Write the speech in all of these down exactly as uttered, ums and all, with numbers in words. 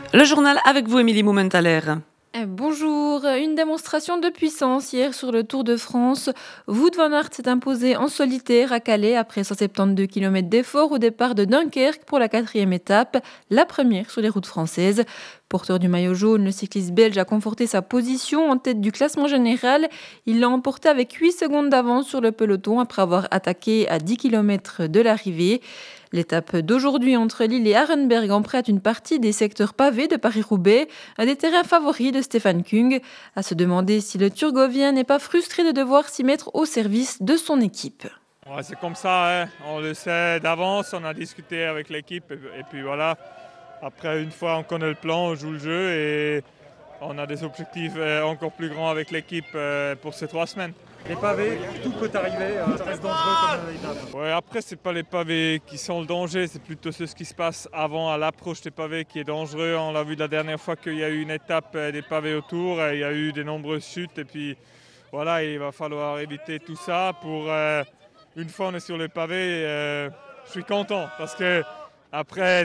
Le journal avec vous, Émilie Moumentaler. Bonjour, une démonstration de puissance hier sur le Tour de France. Wout van Aert s'est imposé en solitaire à Calais après cent soixante-douze kilomètres d'effort au départ de Dunkerque pour la quatrième étape, la première sur les routes françaises. Porteur du maillot jaune, le cycliste belge a conforté sa position en tête du classement général. Il l'a emporté avec huit secondes d'avance sur le peloton après avoir attaqué à dix kilomètres de l'arrivée. L'étape d'aujourd'hui entre Lille et Arenberg emprunte une partie des secteurs pavés de Paris-Roubaix, un des terrains favoris de Stefan Kung. À se demander si le Turgovien n'est pas frustré de devoir s'y mettre au service de son équipe. Ouais, c'est comme ça, hein. On le sait d'avance, on a discuté avec l'équipe et, et puis voilà. Après, une fois on connaît le plan, on joue le jeu et on a des objectifs encore plus grands avec l'équipe pour ces trois semaines. Les pavés, tout peut arriver, ça reste dangereux comme étape. Ouais, après, c'est pas les pavés qui sont le danger, c'est plutôt ce qui se passe avant à l'approche des pavés qui est dangereux. On l'a vu la dernière fois qu'il y a eu une étape des pavés autour, il y a eu de nombreuses chutes et puis voilà, il va falloir éviter tout ça pour euh, une fois on est sur les pavés, euh, je suis content parce que après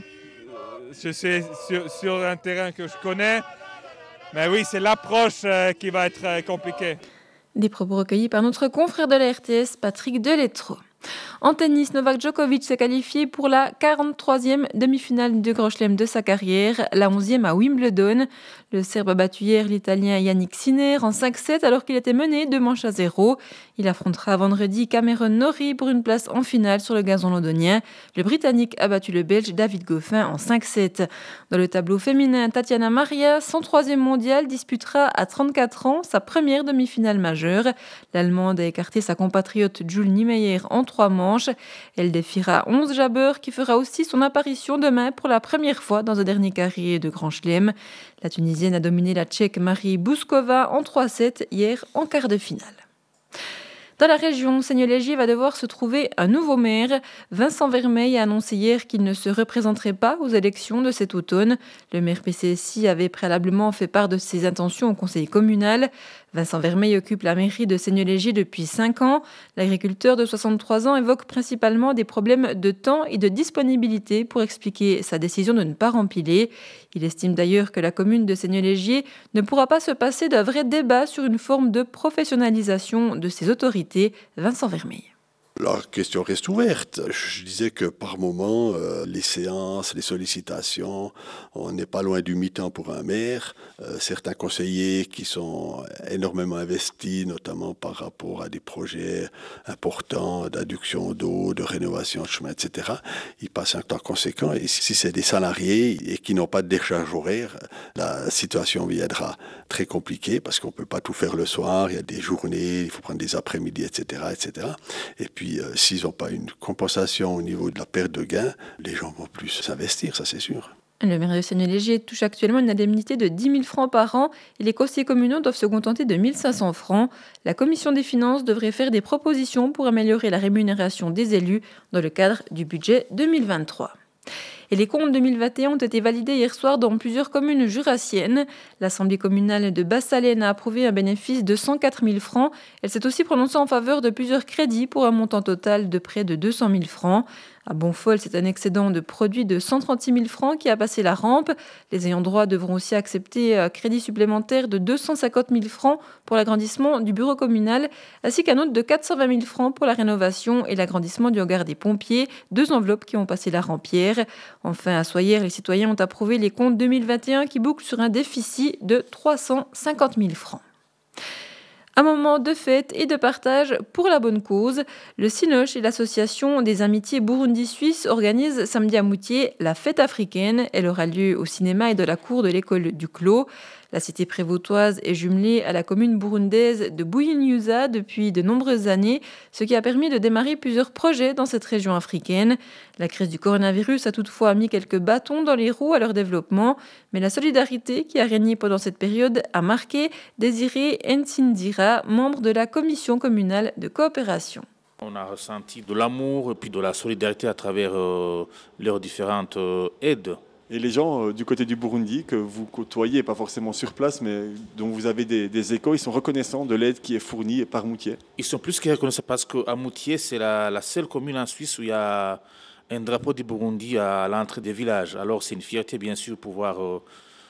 je sais sur, sur un terrain que je connais, mais oui, c'est l'approche euh, qui va être euh, compliquée. Des propos recueillis par notre confrère de la R T S, Patrick Delettre. En tennis, Novak Djokovic s'est qualifié pour la quarante-troisième demi-finale du Grand Chelem de sa carrière, la onzième à Wimbledon. Le Serbe a battu hier l'Italien Yannick Sinner en cinq sept alors qu'il était mené deux manches à zéro. Il affrontera vendredi Cameron Norrie pour une place en finale sur le gazon londonien. Le Britannique a battu le Belge David Goffin en cinq sept. Dans le tableau féminin, Tatiana Maria, cent troisième mondiale, disputera à trente-quatre ans sa première demi-finale majeure. L'Allemande a écarté sa compatriote Jules Niemeyer en trois manches. Elle défiera onze Jabeur qui fera aussi son apparition demain pour la première fois dans un dernier carré de Grand Chelem. La Tunisienne a dominé la Tchèque Marie Bouskova en trois sept hier en quart de finale. Dans la région, Seignelay-Gier va devoir se trouver un nouveau maire. Vincent Vermeil a annoncé hier qu'il ne se représenterait pas aux élections de cet automne. Le maire P C S I avait préalablement fait part de ses intentions au conseil communal. Vincent Vermeil occupe la mairie de Seignelay-Gier depuis cinq ans. L'agriculteur de soixante-trois ans évoque principalement des problèmes de temps et de disponibilité pour expliquer sa décision de ne pas rempiler. Il estime d'ailleurs que la commune de Seignelay-Gier ne pourra pas se passer d'un vrai débat sur une forme de professionnalisation de ses autorités. Vincent Vermeil. La question reste ouverte. Je disais que par moment, euh, les séances, les sollicitations, on n'est pas loin du mi-temps pour un maire. Euh, certains conseillers qui sont énormément investis, notamment par rapport à des projets importants d'adduction d'eau, de rénovation de chemin, et cetera, ils passent un temps conséquent. Et si c'est des salariés et qui n'ont pas de décharge horaire, la situation viendra très compliquée parce qu'on ne peut pas tout faire le soir. Il y a des journées, il faut prendre des après-midi, et cetera, et cetera. Et puis, Puis, euh, s'ils n'ont pas une compensation au niveau de la perte de gains, les gens vont plus s'investir, ça c'est sûr. Le maire de Seignelay-Gier touche actuellement une indemnité de dix mille francs par an et les conseillers communaux doivent se contenter de mille cinq cents francs. La commission des finances devrait faire des propositions pour améliorer la rémunération des élus dans le cadre du budget deux mille vingt-trois. Et les comptes deux mille vingt et un ont été validés hier soir dans plusieurs communes jurassiennes. L'Assemblée communale de Basse-Salène a approuvé un bénéfice de cent quatre mille francs. Elle s'est aussi prononcée en faveur de plusieurs crédits pour un montant total de près de deux cent mille francs. À Bonfol, c'est un excédent de produits de cent trente-six mille francs qui a passé la rampe. Les ayants droit devront aussi accepter un crédit supplémentaire de deux cent cinquante mille francs pour l'agrandissement du bureau communal, ainsi qu'un autre de quatre cent vingt mille francs pour la rénovation et l'agrandissement du hangar des pompiers, deux enveloppes qui ont passé la rampière. Enfin, à Soyers, les citoyens ont approuvé les comptes deux mille vingt et un qui bouclent sur un déficit de trois cent cinquante mille francs. Un moment de fête et de partage pour la bonne cause. Le Cinoche et l'association des amitiés Burundi-Suisse organisent samedi à Moutier la fête africaine. Elle aura lieu au cinéma et de la cour de l'école du Clos. La cité prévôtoise est jumelée à la commune burundaise de Bouyinyuza depuis de nombreuses années, ce qui a permis de démarrer plusieurs projets dans cette région africaine. La crise du coronavirus a toutefois mis quelques bâtons dans les roues à leur développement, mais la solidarité qui a régné pendant cette période a marqué Désiré Nsindira, membre de la commission communale de coopération. On a ressenti de l'amour et puis de la solidarité à travers euh, leurs différentes euh, aides. Et les gens euh, du côté du Burundi que vous côtoyez, pas forcément sur place, mais dont vous avez des, des échos, ils sont reconnaissants de l'aide qui est fournie par Moutier. Ils sont plus que reconnaissants parce qu'à Moutier, c'est la, la seule commune en Suisse où il y a un drapeau du Burundi à l'entrée des villages. Alors c'est une fierté bien sûr de pouvoir euh,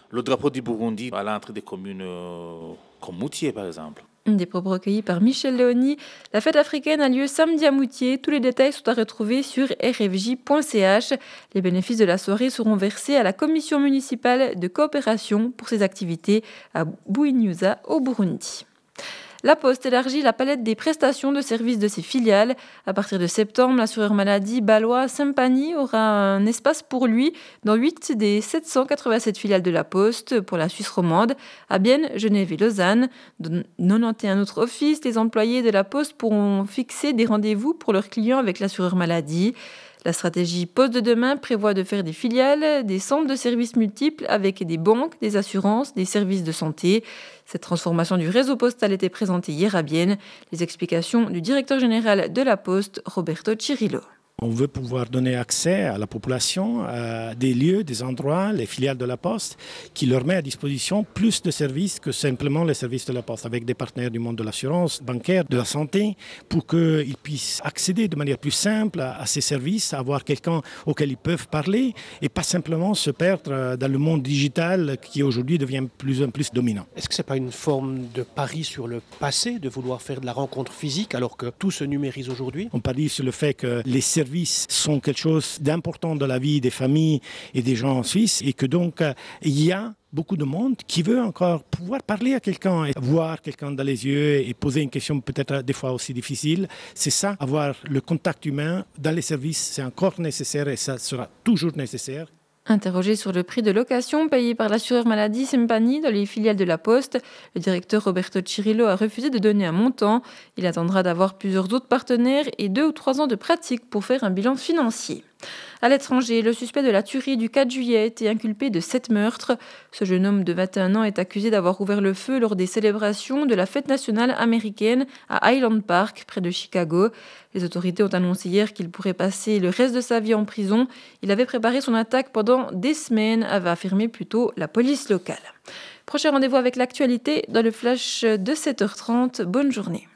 le drapeau du Burundi à l'entrée des communes euh, comme Moutier, par exemple. Des propos recueillis par Michel Léoni. La fête africaine a lieu samedi à Moutier. Tous les détails sont à retrouver sur r f j point c h. Les bénéfices de la soirée seront versés à la commission municipale de coopération pour ses activités à Buinyusa au Burundi. La Poste élargit la palette des prestations de services de ses filiales. À partir de septembre, l'assureur maladie balois Sempani aura un espace pour lui dans huit des sept cent quatre-vingt-sept filiales de la Poste pour la Suisse romande, à Bienne, Genève et Lausanne. Dans quatre-vingt-onze autres offices, les employés de la Poste pourront fixer des rendez-vous pour leurs clients avec l'assureur maladie. La stratégie Poste de demain prévoit de faire des filiales, des centres de services multiples avec des banques, des assurances, des services de santé. Cette transformation du réseau postal était présentée hier à Bienne. Les explications du directeur général de la Poste, Roberto Cirillo. On veut pouvoir donner accès à la population à des lieux, des endroits, les filiales de la Poste, qui leur met à disposition plus de services que simplement les services de la Poste, avec des partenaires du monde de l'assurance, bancaire, de la santé, pour qu'ils puissent accéder de manière plus simple à ces services, avoir quelqu'un auquel ils peuvent parler et pas simplement se perdre dans le monde digital qui aujourd'hui devient plus en plus dominant. Est-ce que ce n'est pas une forme de pari sur le passé, de vouloir faire de la rencontre physique alors que tout se numérise aujourd'hui? On parie sur le fait que les services sont quelque chose d'important dans la vie des familles et des gens en Suisse et que donc il y a beaucoup de monde qui veut encore pouvoir parler à quelqu'un et voir quelqu'un dans les yeux et poser une question peut-être des fois aussi difficile. C'est ça, avoir le contact humain dans les services, c'est encore nécessaire et ça sera toujours nécessaire. Interrogé sur le prix de location payé par l'assureur maladie Sempani dans les filiales de la Poste, le directeur Roberto Cirillo a refusé de donner un montant. Il attendra d'avoir plusieurs autres partenaires et deux ou trois ans de pratique pour faire un bilan financier. À l'étranger, le suspect de la tuerie du quatre juillet a été inculpé de sept meurtres. Ce jeune homme de vingt et un ans est accusé d'avoir ouvert le feu lors des célébrations de la fête nationale américaine à Highland Park, près de Chicago. Les autorités ont annoncé hier qu'il pourrait passer le reste de sa vie en prison. Il avait préparé son attaque pendant des semaines, avait affirmé plus tôt la police locale. Prochain rendez-vous avec l'actualité dans le flash de sept heures trente. Bonne journée.